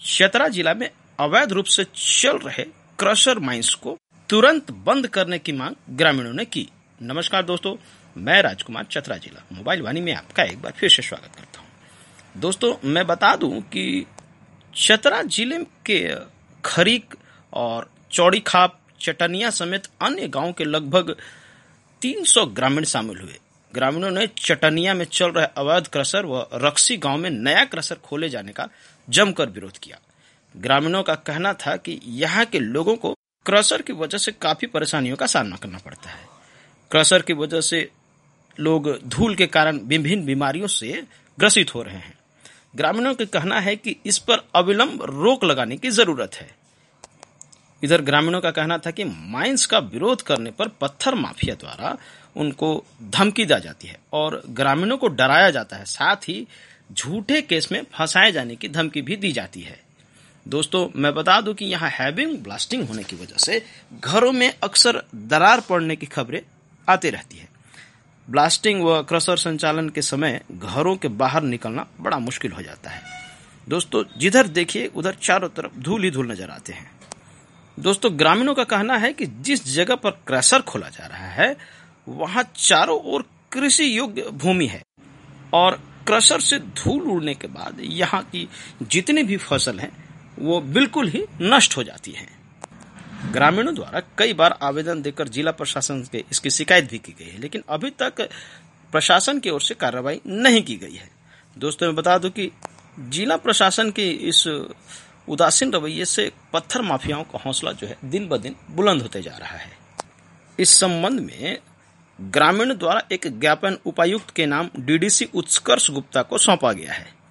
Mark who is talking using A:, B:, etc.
A: चतरा जिला में अवैध रूप से चल रहे क्रशर माइंस को तुरंत बंद करने की मांग ग्रामीणों ने की। नमस्कार दोस्तों, मैं राजकुमार, चतरा जिला मोबाइल वाणी में आपका एक बार फिर से स्वागत करता हूं। दोस्तों, मैं बता दूं कि चतरा जिले के खरीक और चौड़ी खाप, चटनिया समेत अन्य गांवों के लगभग 300 ग्रामीण शामिल हुए। ग्रामीणों ने चटनिया में चल रहे अवैध क्रशर व रक्सी गांव में नया क्रशर खोले जाने का जमकर विरोध किया। ग्रामीणों का कहना था कि यहाँ के लोगों को क्रशर की वजह से काफी परेशानियों का सामना करना पड़ता है। क्रशर की वजह से लोग धूल के कारण विभिन्न बीमारियों से ग्रसित हो रहे हैं। ग्रामीणों का कहना है कि इस पर अविलंब रोक लगाने की जरूरत है। इधर ग्रामीणों का कहना था कि माइंस का विरोध करने पर पत्थर माफिया द्वारा उनको धमकी दी जाती है और ग्रामीणों को डराया जाता है, साथ ही झूठे केस में फंसाए जाने की धमकी भी दी जाती है। दोस्तों, मैं बता दूं कि यहाँ हैविंग ब्लास्टिंग होने की वजह से घरों में अक्सर दरार पड़ने की खबरें आती रहती है। ब्लास्टिंग व क्रशर संचालन के समय घरों के बाहर निकलना बड़ा मुश्किल हो जाता है। दोस्तों, जिधर देखिए उधर चारों तरफ धूल ही धूल नजर आते हैं। दोस्तों, ग्रामीणों का कहना है कि जिस जगह पर क्रशर खोला जा रहा है वहां चारों ओर कृषि योग्य भूमि है और क्रशर से धूल उड़ने के बाद यहाँ की जितनी भी फसल है वो बिल्कुल ही नष्ट हो जाती है। ग्रामीणों द्वारा कई बार आवेदन देकर जिला प्रशासन से इसकी शिकायत भी की गई है, लेकिन अभी तक प्रशासन की ओर से कार्रवाई नहीं की गई है। दोस्तों, मैं बता दूं कि जिला प्रशासन की इस उदासीन रवैये से पत्थर माफियाओं का हौसला जो है दिन ब दिन बुलंद होते जा रहा है। इस संबंध में ग्रामीण द्वारा एक ज्ञापन उपायुक्त के नाम डीडीसी उत्कर्ष गुप्ता को सौंपा गया है।